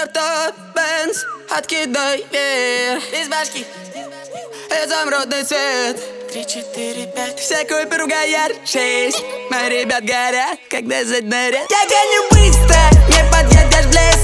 авто, Бенз, откидай вверх из башки, изумрудный цвет. 3, 4, 5. Все Купер угоят. 6. Мои ребят горят, когда заднарят. Я гоню быстро, не подъедешь близко.